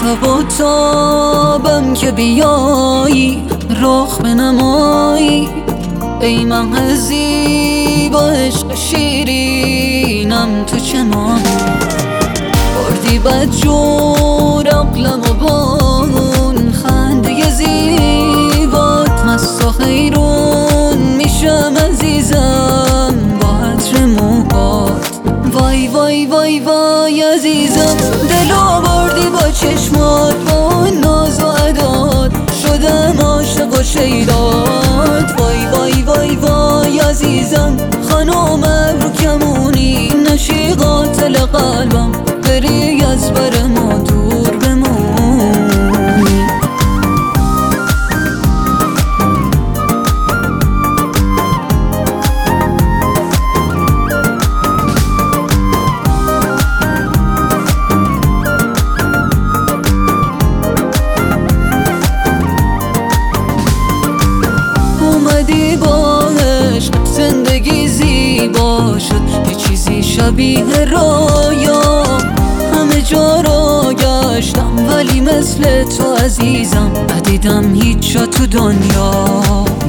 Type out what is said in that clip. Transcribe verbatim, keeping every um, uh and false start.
تب و تابم که بیایی رخ بنمایی، ای مه زیبا عشق شیرینم تو چمانی. بردی بدجور عقلم و با اون خنده زیبات مست و حیرون میشم عزیزم با عطر موهات. وای وای وای وای عزیزم، دلو بردی با چشمات، با اون ناز و عدات شدم عاشق و شیدات. وای وای وای وای عزیزم، خانم ابرو کمونی نشی قاتل قلبم، بری از بر ما دور بمونی. اومدی با عشق زندگی زیبا شد، یه چیزی شبیه رویا، همه جا رو گشتم ولی مثل تو عزیزم ندیدم هیچ جا تو دنیا.